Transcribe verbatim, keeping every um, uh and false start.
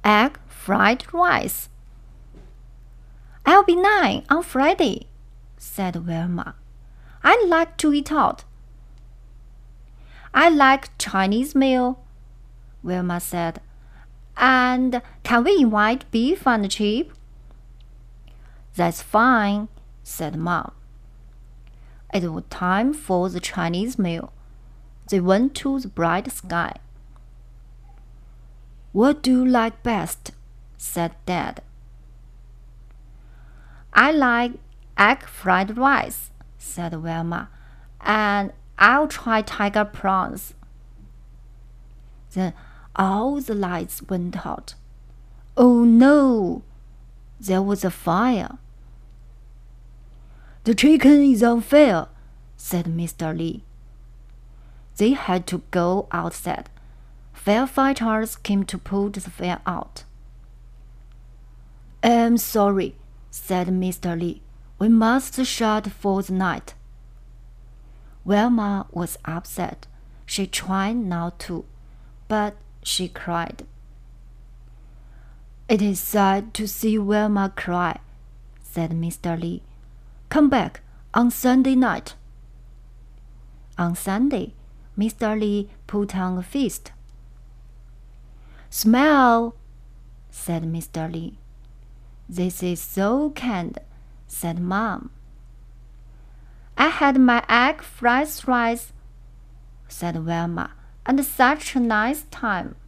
egg fried rice. I'll be nine on Friday, said Wilma. I like to eat out. I like Chinese meal, Wilma said. And can we invite beef and chip? That's fine, said Mom. It was time for the Chinese meal. They went to the bright sky. What do you like best? Said Dad. I like egg fried rice, said Wilma, and I'll try tiger prawns. Then all the lights went out. Oh no! There was a fire. The chicken is on fire, said Mister Lee. They had to go outside. Firefighters came to put the fire out. I'm sorry, said Mister Lee. We must shut for the night. Wilma was upset. She tried not to, but she cried. It is sad to see Wilma cry, said Mister Lee. Come back on Sunday night. On Sunday, Mister Lee put on a feast. Smile, said Mister Lee. This is so kind, said Mom. I had my egg fried rice, said Wilma, and such a nice time.